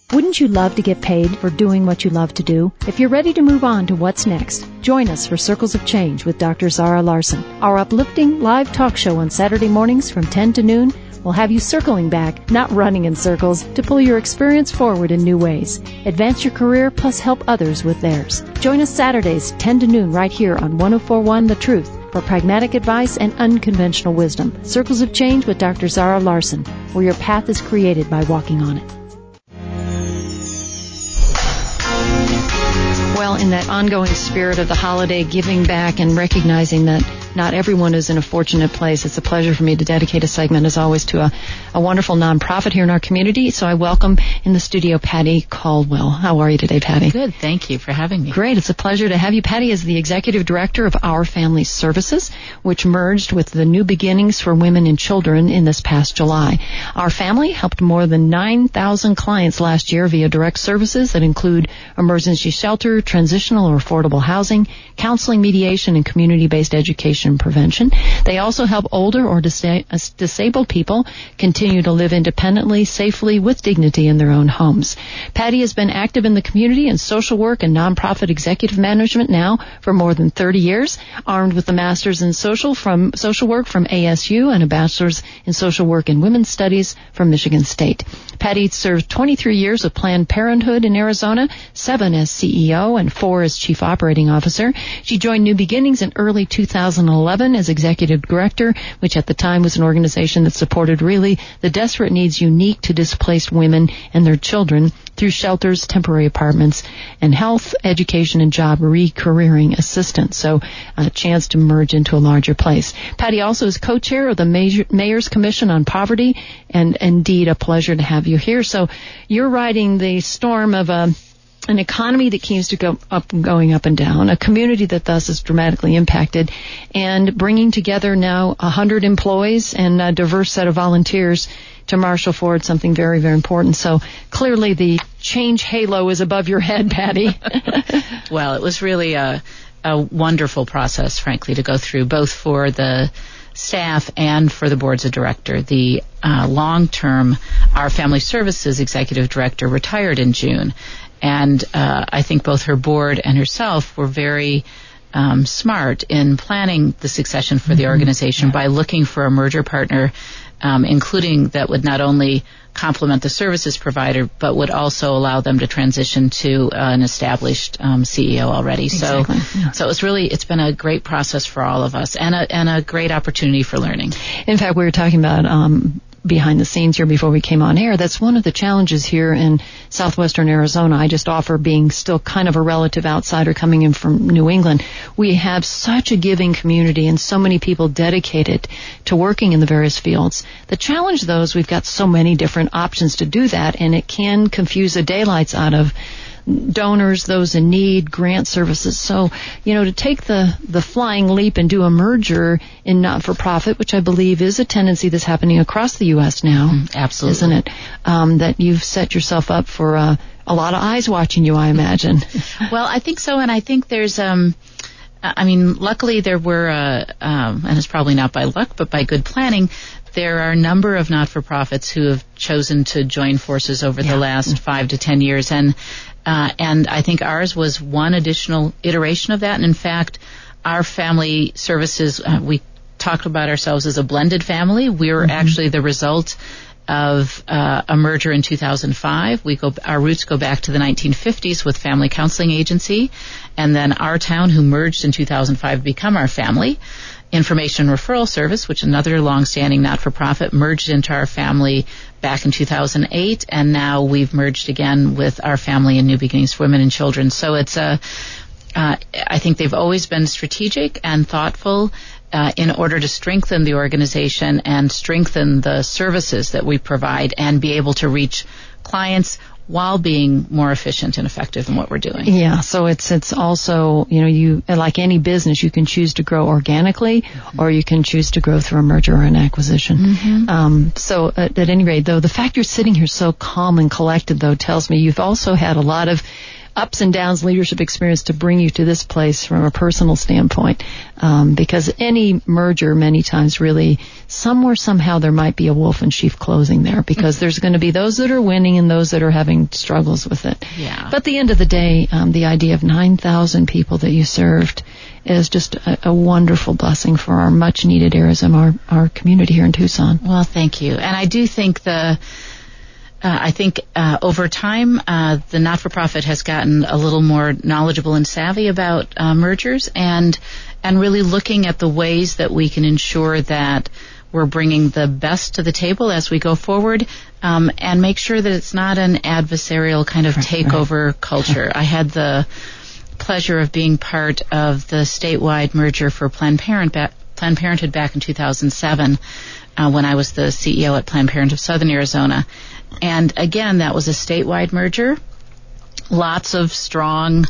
Wouldn't you love to get paid for doing what you love to do? If you're ready to move on to what's next, join us for Circles of Change with Dr. Zara Larson. Our uplifting live talk show on Saturday mornings from 10 to noon will have you circling back, not running in circles, to pull your experience forward in new ways. Advance your career plus help others with theirs. Join us Saturdays 10 to noon right here on 104.1 The Truth for pragmatic advice and unconventional wisdom. Circles of Change with Dr. Zara Larson, where your path is created by walking on it. Well, in that ongoing spirit of the holiday, giving back and recognizing that not everyone is in a fortunate place, it's a pleasure for me to dedicate a segment, as always, to a wonderful nonprofit here in our community. So I welcome in the studio Patty Caldwell. How are you today, Patty? Good. Thank you for having me. Great. It's a pleasure to have you. Patty is the executive director of Our Family Services, which merged with the New Beginnings for Women and Children in this past July. Our Family helped more than 9,000 clients last year via direct services that include emergency shelter, transitional or affordable housing, counseling, mediation, and community-based education and prevention. They also help older or disabled people continue to live independently, safely, with dignity in their own homes. Patty has been active in the community in social work and nonprofit executive management now for more than 30 years, armed with a master's in social work from ASU and a bachelor's in social work and women's studies from Michigan State. Patty served 23 years with Planned Parenthood in Arizona, 7 as CEO and 4 as Chief Operating Officer. She joined New Beginnings in early 2011 as Executive Director, which at the time was an organization that supported really the desperate needs unique to displaced women and their children through shelters, temporary apartments, and health, education, and job re-careering assistance. So a chance to merge into a larger place. Patty also is co-chair of the Mayor's Commission on Poverty, and indeed a pleasure to have you here. So you're riding the storm of an economy that keeps to going up and down, a community that thus is dramatically impacted, and bringing together now 100 employees and a diverse set of volunteers to marshal forward something very, very important. So clearly the change halo is above your head, Patty. Well, it was really a wonderful process, frankly, to go through, both for the staff and for the boards of director. The long-term Our Family Services executive director retired in June, and I think both her board and herself were very smart in planning the succession for the organization by looking for a merger partner, including that would not only complement the services provider, but would also allow them to transition to an established CEO already. Exactly. So it's been a great process for all of us, and a great opportunity for learning. In fact, we were talking about behind the scenes here before we came on air. That's one of the challenges here in southwestern Arizona. I just offer, being still kind of a relative outsider coming in from New England. We have such a giving community and so many people dedicated to working in the various fields. The challenge, though, is we've got so many different options to do that, and it can confuse the daylights out of donors, those in need, grant services. So, to take the flying leap and do a merger in not-for-profit, which I believe is a tendency that's happening across the U.S. now. Absolutely. Isn't it? That you've set yourself up for a lot of eyes watching you, I imagine. Well, I think so, and I think there's luckily there were, and it's probably not by luck, but by good planning, there are a number of not-for-profits who have chosen to join forces over the last 5 to 10 years, and I think ours was one additional iteration of that. And in fact, Our Family Services, we talk about ourselves as a blended family. We're actually the result of a merger in 2005. Our roots go back to the 1950s with Family Counseling Agency, and then Our Town, who merged in 2005 to become Our Family Information Referral Service, which another long-standing not-for-profit, merged into Our Family back in 2008, and now we've merged again with Our Family and New Beginnings for Women and Children. So it's I think they've always been strategic and thoughtful in order to strengthen the organization and strengthen the services that we provide and be able to reach clients while being more efficient and effective in what we're doing. Yeah, so it's also, you, like any business, you can choose to grow organically or you can choose to grow through a merger or an acquisition. So at any rate, though, the fact you're sitting here so calm and collected, though, tells me you've also had a lot of ups and downs leadership experience to bring you to this place from a personal standpoint, because any merger many times really somewhere somehow there might be a wolf in sheep clothing there, because there's going to be those that are winning and those that are having struggles with it. Yeah. But at the end of the day, the idea of 9,000 people that you served is just a wonderful blessing for our much needed tourism, our community here in Tucson. Well, thank you. And I do think over time, the not-for-profit has gotten a little more knowledgeable and savvy about mergers, and really looking at the ways that we can ensure that we're bringing the best to the table as we go forward, and make sure that it's not an adversarial kind of takeover culture. I had the pleasure of being part of the statewide merger for Planned Parenthood back in 2007, when I was the CEO at Planned Parenthood of Southern Arizona. And again, that was a statewide merger. Lots of strong,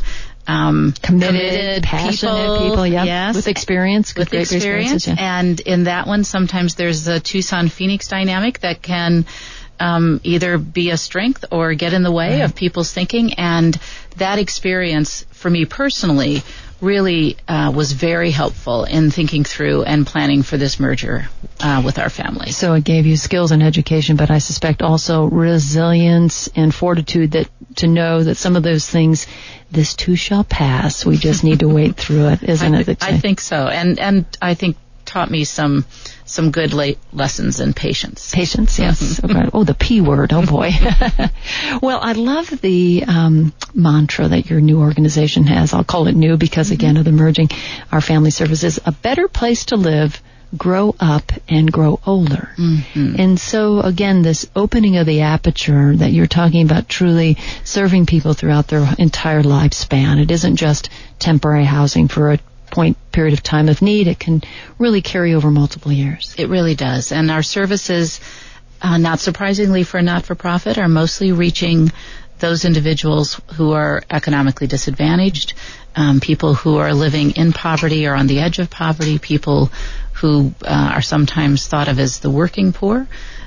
committed, passionate people, yes, with experience, with great experience. Yeah. And in that one, sometimes there's the Tucson-Phoenix dynamic that can either be a strength or get in the way of people's thinking. And that experience, for me personally, really was very helpful in thinking through and planning for this merger with our family. So it gave you skills and education, but I suspect also resilience and fortitude that to know that some of those things, this too shall pass. We just need to wait through it, isn't it? I think so. And I think taught me some good lessons in patience. Patience, yes. Okay. Oh, the P word. Oh, boy. Well, I love the mantra that your new organization has. I'll call it new because, again, of the merging. Our Family Services, a better place to live, grow up, and grow older. Mm-hmm. And so, again, this opening of the aperture that you're talking about, truly serving people throughout their entire lifespan. It isn't just temporary housing for a period of time of need. It can really carry over multiple years. It really does. And our services, not surprisingly for a not-for-profit, are mostly reaching those individuals who are economically disadvantaged, people who are living in poverty or on the edge of poverty, people who are sometimes thought of as the working poor,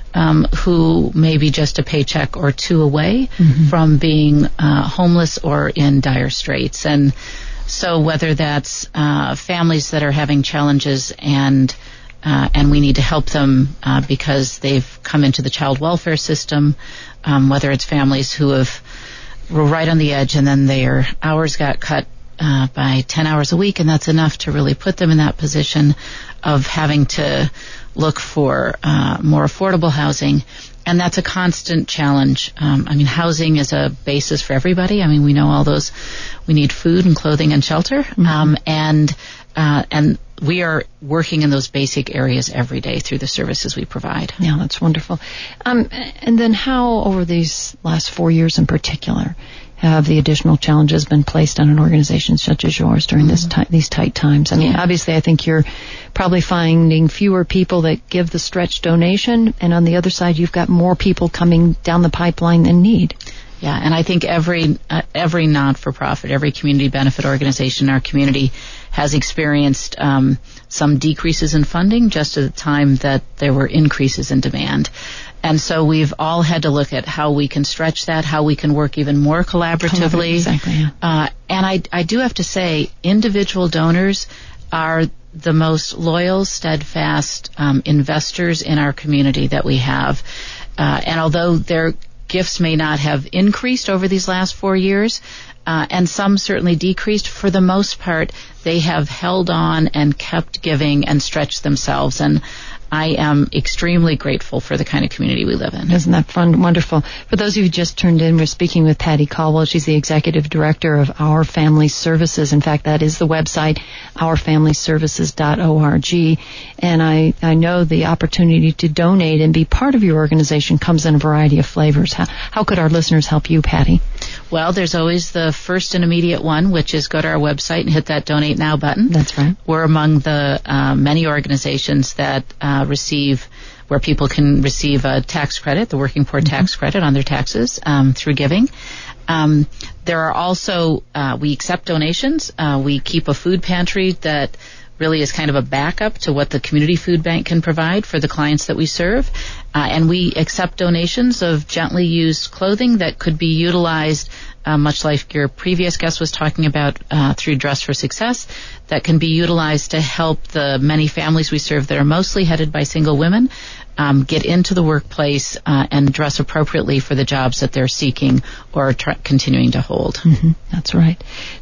who may be just a paycheck or two away from being homeless or in dire straits. And so whether that's families that are having challenges and we need to help them because they've come into the child welfare system, whether it's families who were right on the edge and then their hours got cut by 10 hours a week, and that's enough to really put them in that position of having to look for more affordable housing. And that's a constant challenge. Housing is a basis for everybody. We know all those. We need food and clothing and shelter. And we are working in those basic areas every day through the services we provide. Yeah, that's wonderful. And then how, over these last 4 years in particular, have the additional challenges been placed on an organization such as yours during these tight times? Obviously, I think you're probably finding fewer people that give the stretch donation, and on the other side, you've got more people coming down the pipeline in need. Yeah, and I think every not-for-profit, every community benefit organization in our community has experienced some decreases in funding just at the time that there were increases in demand. And so we've all had to look at how we can stretch that, how we can work even more collaboratively. Exactly, yeah. And I do have to say, individual donors are the most loyal, steadfast investors in our community that we have. And although their gifts may not have increased over these last 4 years, and some certainly decreased, for the most part, they have held on and kept giving and stretched themselves. And I am extremely grateful for the kind of community we live in. Isn't that fun? Wonderful. For those of you who just turned in, we're speaking with Patty Caldwell. She's the executive director of Our Family Services. In fact, that is the website, ourfamilyservices.org. And I know the opportunity to donate and be part of your organization comes in a variety of flavors. How could our listeners help you, Patty? Well, there's always the first and immediate one, which is go to our website and hit that Donate Now button. That's right. We're among the many organizations that where people can receive a tax credit, the working poor tax credit on their taxes through giving. There are also, we accept donations. We keep a food pantry that really is kind of a backup to what the community food bank can provide for the clients that we serve. And we accept donations of gently used clothing that could be utilized, much like your previous guest was talking about, through Dress for Success, that can be utilized to help the many families we serve that are mostly headed by single women get into the workplace and dress appropriately for the jobs that they're seeking or continuing to hold. Mm-hmm. That's right.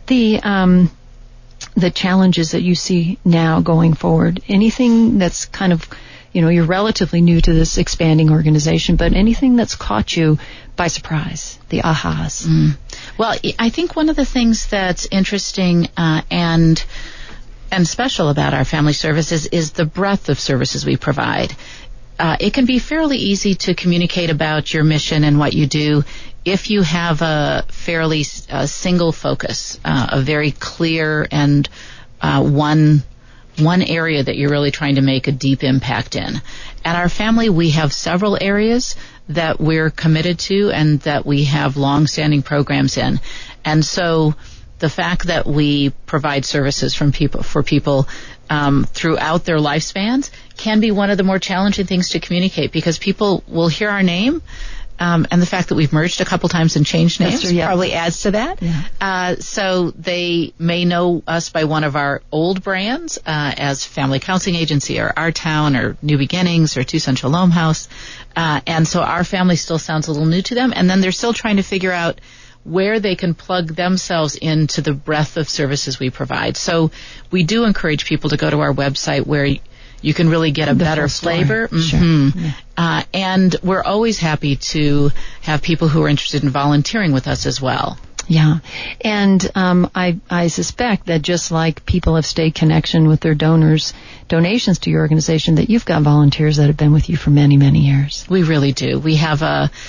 The challenges that you see now going forward, anything that's kind of, you're relatively new to this expanding organization, but anything that's caught you by surprise, the ahas? Well, I think one of the things that's interesting and special about our family services is the breadth of services we provide. It can be fairly easy to communicate about your mission and what you do if you have a fairly single focus, a very clear and one area that you're really trying to make a deep impact in. At our family, we have several areas that we're committed to and that we have long-standing programs in. And so the fact that we provide services for people throughout their lifespans can be one of the more challenging things to communicate, because people will hear our name, and the fact that we've merged a couple times and changed names probably adds to that. Yeah. So they may know us by one of our old brands as Family Counseling Agency or Our Town or New Beginnings or Tucson Shalom House. And so our family still sounds a little new to them, and then they're still trying to figure out where they can plug themselves into the breadth of services we provide. So we do encourage people to go to our website where you can really get a better flavor. Mm-hmm. Sure. Yeah. And we're always happy to have people who are interested in volunteering with us as well. Yeah. And I suspect that just like people have stayed connection with their donations to your organization, that you've got volunteers that have been with you for many, many years. We really do. We have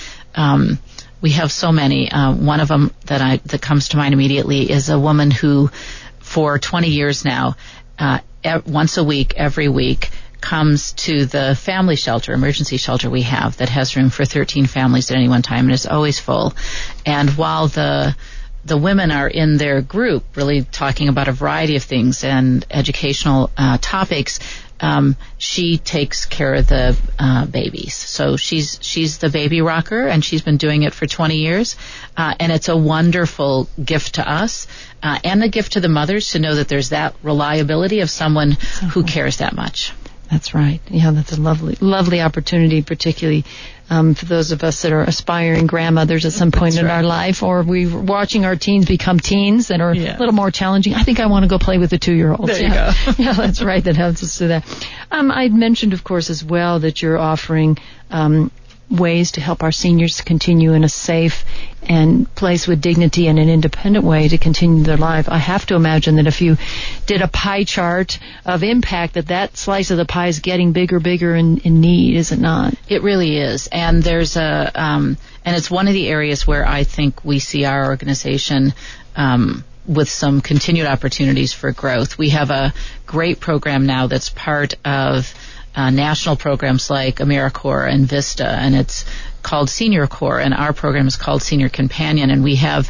we have so many. One of them that comes to mind immediately is a woman who, for 20 years now, once a week, every week, comes to the family shelter, emergency shelter we have that has room for 13 families at any one time and is always full. And while the women are in their group really talking about a variety of things and educational topics, she takes care of the babies. So she's the baby rocker, and she's been doing it for 20 years. And it's a wonderful gift to us and a gift to the mothers to know that there's that reliability of someone who cares that much. That's right. Yeah, that's a lovely opportunity, particularly for those of us that are aspiring grandmothers at some point in our life, or we're watching our teens become teens that are a little more challenging. I think I want to go play with the 2-year-olds. There you go. Yeah, that's right. That helps us do that. I'd mentioned, of course, as well that you're offering ways to help our seniors continue in a safe and place with dignity and an independent way to continue their life. I have to imagine that if you did a pie chart of impact, that slice of the pie is getting bigger in need, is it not? It really is. And there's and it's one of the areas where I think we see our organization with some continued opportunities for growth. We have a great program now that's part of national programs like AmeriCorps and Vista, and it's called Senior Corps, and our program is called Senior Companion, and we have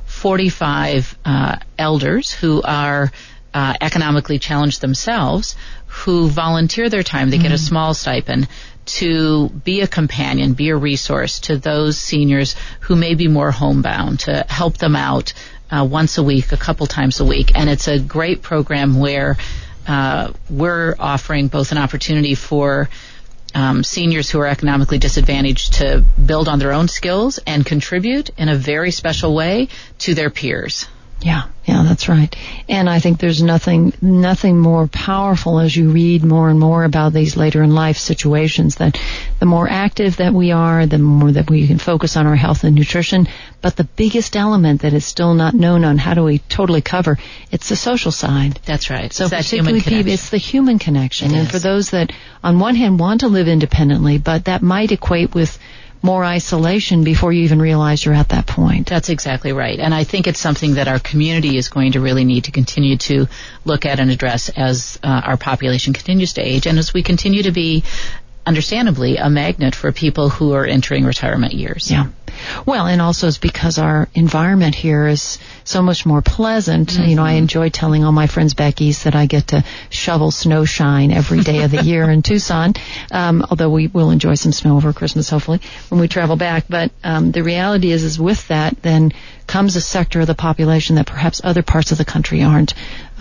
45 elders who are economically challenged themselves, who volunteer their time. They get a small stipend to be a companion, be a resource to those seniors who may be more homebound, to help them out once a week, a couple times a week. And it's a great program where we're offering both an opportunity for seniors who are economically disadvantaged to build on their own skills and contribute in a very special way to their peers. Yeah, that's right. And I think there's nothing more powerful as you read more and more about these later in life situations, that the more active that we are, the more that we can focus on our health and nutrition. But the biggest element that is still not known on how do we totally cover, it's the social side. That's right. So it's that particularly human connection. It's the human connection. And is. for those that on one hand want to live independently, but that might equate with more isolation before you even realize you're at that point. That's exactly right. And I think it's something that our community is going to really need to continue to look at and address as our population continues to age and as we continue to be understandably a magnet for people who are entering retirement years. Yeah. Well, and also it's because our environment here is so much more pleasant. Mm-hmm. You know, I enjoy telling all my friends back east that I get to shovel snow shine every day of the year in Tucson, although we will enjoy some snow over Christmas, hopefully, when we travel back. But the reality is with that then comes a sector of the population that perhaps other parts of the country aren't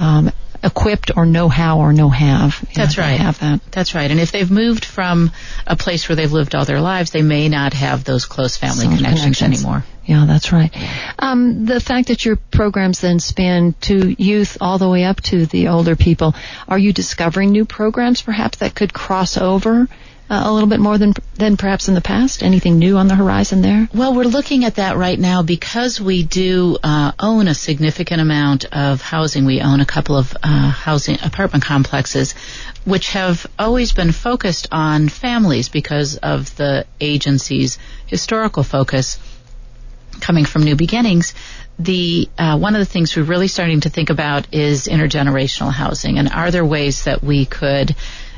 equipped or know how or know have. That's right. Have that. That's right. And if they've moved from a place where they've lived all their lives, they may not have those close family connections anymore. Yeah, that's right. The fact that your programs then span to youth all the way up to the older people, are you discovering new programs perhaps that could cross over a little bit more than perhaps in the past? Anything new on the horizon there? Well, we're looking at that right now because we do own a significant amount of housing. We own a couple of housing apartment complexes, which have always been focused on families because of the agency's historical focus coming from New Beginnings. One of the things we're really starting to think about is intergenerational housing, and are there ways that we could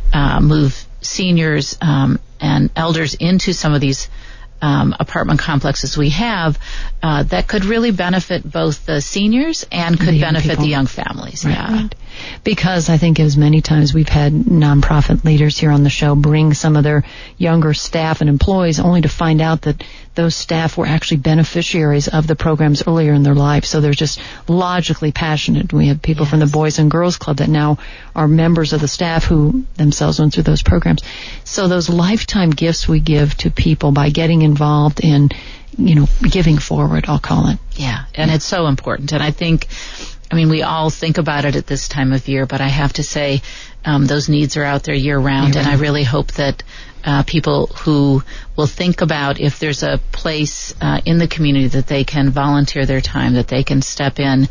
move seniors and elders into some of these apartment complexes we have that could really benefit both the seniors and could benefit the young families. Right, yeah. Right. Because I think as many times we've had nonprofit leaders here on the show bring some of their younger staff and employees only to find out that those staff were actually beneficiaries of the programs earlier in their life. So they're just logically passionate. We have people from the Boys and Girls Club that now are members of the staff who themselves went through those programs. So those lifetime gifts we give to people by getting involved in, giving forward, I'll call it. Yeah, and it's so important. And I think, we all think about it at this time of year, but I have to say those needs are out there year-round, and I really hope that people who will think about if there's a place in the community that they can volunteer their time, that they can step in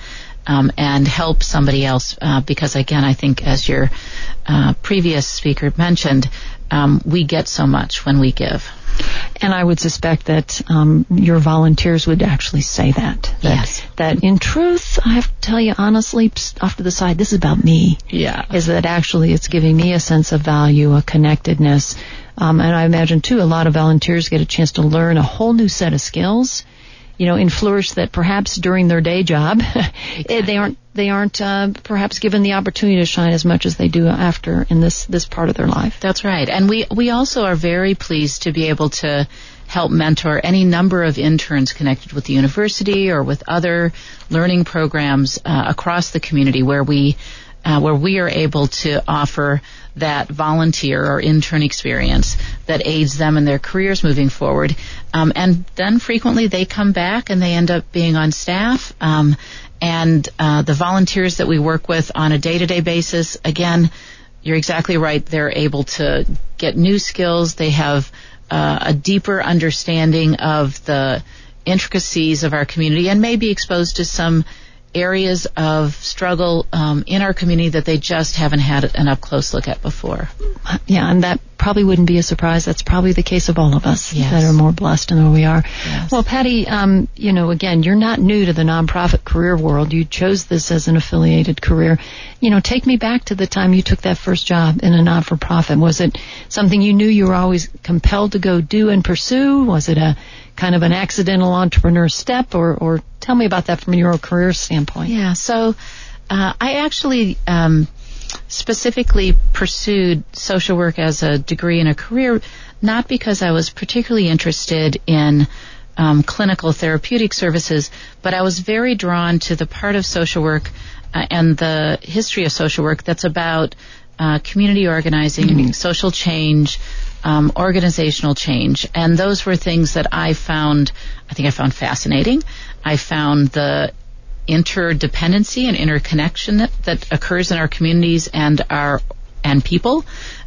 and help somebody else, because, again, I think as your previous speaker mentioned, we get so much when we give. And I would suspect that your volunteers would actually say that. Yes. That in truth, I have to tell you honestly, off to the side, this is about me. Yeah. Is that actually it's giving me a sense of value, a connectedness. And I imagine, too, a lot of volunteers get a chance to learn a whole new set of skills, in flourish that perhaps during their day job, exactly. they aren't perhaps given the opportunity to shine as much as they do after in this part of their life. That's right. And we also are very pleased to be able to help mentor any number of interns connected with the university or with other learning programs across the community where we are able to offer that volunteer or intern experience that aids them in their careers moving forward. And then frequently they come back and they end up being on staff. And the volunteers that we work with on a day-to-day basis, again, you're exactly right. They're able to get new skills. They have a deeper understanding of the intricacies of our community and may be exposed to some areas of struggle in our community that they just haven't had an up-close look at before. Yeah, and that probably wouldn't be a surprise. That's probably the case of all of us that are more blessed in where we are. Yes. Well, Patty, again, you're not new to the nonprofit career world. You chose this as an affiliated career. Take me back to the time you took that first job in a not-for-profit. Was it something you knew you were always compelled to go do and pursue? Was it a kind of an accidental entrepreneur step, or tell me about that from your career standpoint? Yeah, so I actually specifically pursued social work as a degree and a career, not because I was particularly interested in clinical therapeutic services, but I was very drawn to the part of social work and the history of social work that's about community organizing, social change, organizational change. And those were things that I found fascinating. I found the interdependency and interconnection that occurs in our communities and people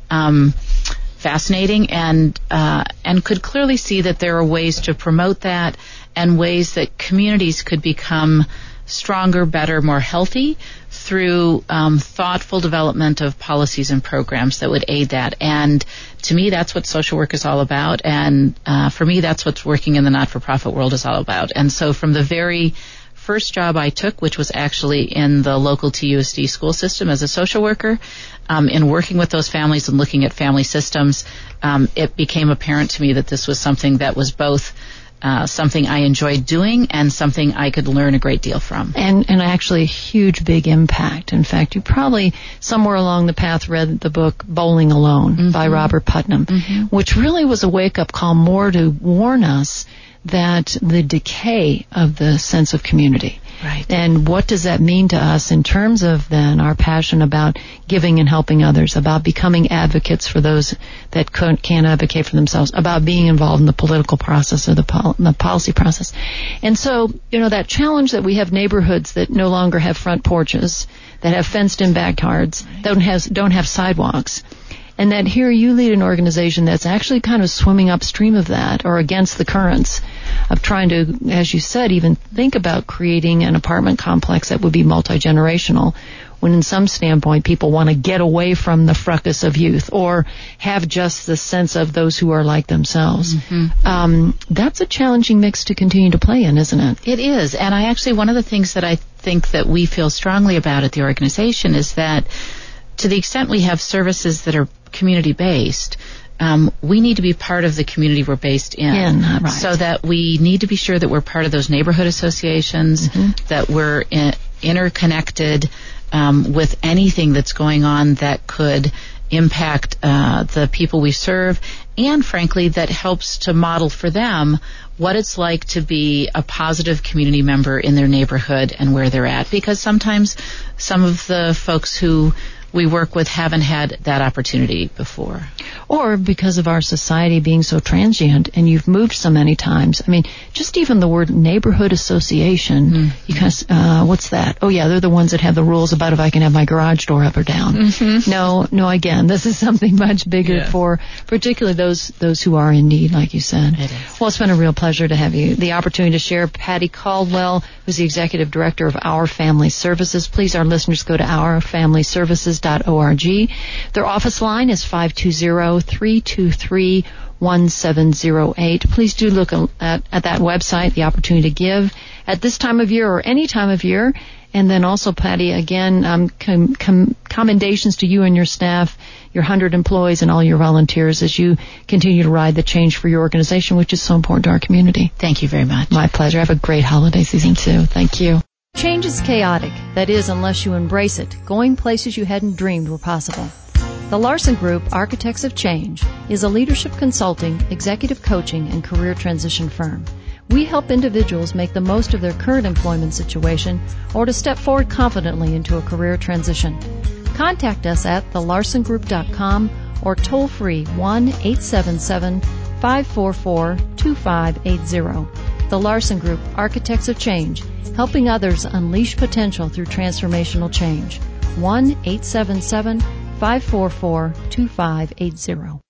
fascinating, and could clearly see that there are ways to promote that and ways that communities could become stronger, better, more healthy through thoughtful development of policies and programs that would aid that. And to me, that's what social work is all about. And for me, that's what's working in the not-for-profit world is all about. And so from the very first job I took, which was actually in the local TUSD school system as a social worker, in working with those families and looking at family systems, it became apparent to me that this was something that was both something I enjoyed doing and something I could learn a great deal from. And actually a huge, big impact. In fact, you probably somewhere along the path read the book Bowling Alone by Robert Putnam, which really was a wake-up call more to warn us that the decay of the sense of community. Right. And what does that mean to us in terms of then our passion about giving and helping others, about becoming advocates for those that can't advocate for themselves, about being involved in the political process or the policy process. And so, that challenge that we have neighborhoods that no longer have front porches, that have fenced-in backyards, don't have sidewalks. And that here you lead an organization that's actually kind of swimming upstream of that or against the currents of trying to, as you said, even think about creating an apartment complex that would be multi-generational when in some standpoint people want to get away from the fracas of youth or have just the sense of those who are like themselves. That's a challenging mix to continue to play in, isn't it? It is. And one of the things that I think that we feel strongly about at the organization is that to the extent we have services that are community-based, we need to be part of the community we're based in. Right. So that we need to be sure that we're part of those neighborhood associations, that we're interconnected with anything that's going on that could impact the people we serve, and frankly, that helps to model for them what it's like to be a positive community member in their neighborhood and where they're at. Because sometimes some of the folks who we work with haven't had that opportunity before. Or because of our society being so transient and you've moved so many times. I mean, just even the word neighborhood association, what's that? Oh, yeah, they're the ones that have the rules about if I can have my garage door up or down. No, again, this is something much bigger for particularly those who are in need, like you said. It is. Well, it's been a real pleasure to have the opportunity to share. Patty Caldwell, who's the Executive Director of Our Family Services. Please, our listeners, go to ourfamilyservices.org. Their office line is 520-323-1708. Please do look at that website, the opportunity to give at this time of year or any time of year. And then also, Patty, again, commendations to you and your staff, your 100 employees and all your volunteers as you continue to ride the change for your organization, which is so important to our community. Thank you very much. My pleasure. Have a great holiday season, too. Thank you. Change is chaotic. That is, unless you embrace it, going places you hadn't dreamed were possible. The Larson Group, Architects of Change, is a leadership consulting, executive coaching, and career transition firm. We help individuals make the most of their current employment situation or to step forward confidently into a career transition. Contact us at thelarsongroup.com or toll free 1-877-544-2580. The Larson Group, Architects of Change, helping others unleash potential through transformational change. 1-877-544-2580.